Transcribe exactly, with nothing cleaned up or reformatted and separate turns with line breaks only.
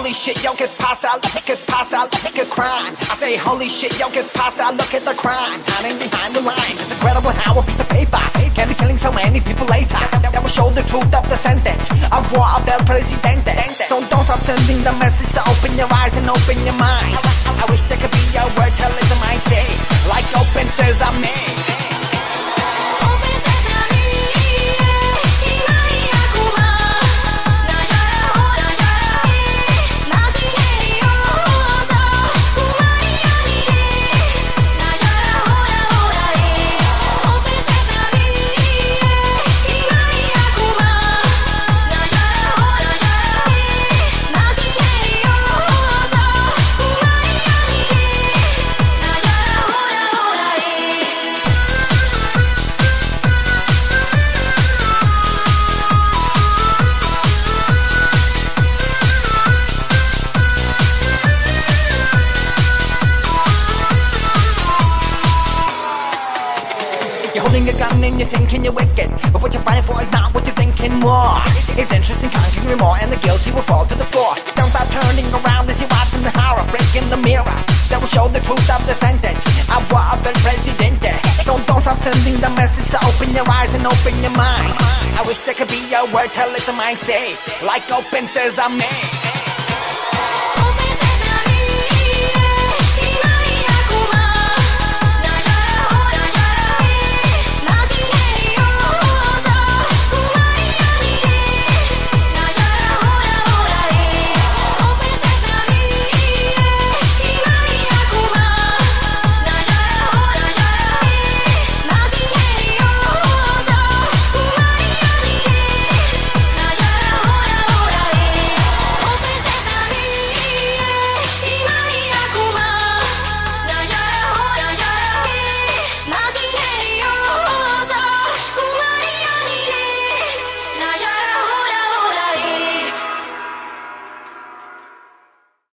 holy shit, yo, get past out, get past out, look at crimes. I say holy shit, yo, get past out, look at the crimes. Hiding behind the lines, it's incredible how a piece of paper can be killing so many people later. That, that will show the truth of the sentence of war of the presidente. So don't stop sending the message to open your eyes and open your mind. I, I, I wish there could be a word to let them I say, like open sesame. You're holding a gun and you're thinking you're wicked, but what you're fighting for is not what you're thinking more. It's interesting, conquering more, and the guilty will fall to the floor. Don't stop turning around as you're watching the horror, breaking the mirror that will show the truth of the sentence. Agua del presidente. Don't, don't stop sending the message to open your eyes and open your mind. I wish there could be a word to let the mind say, like open sesame.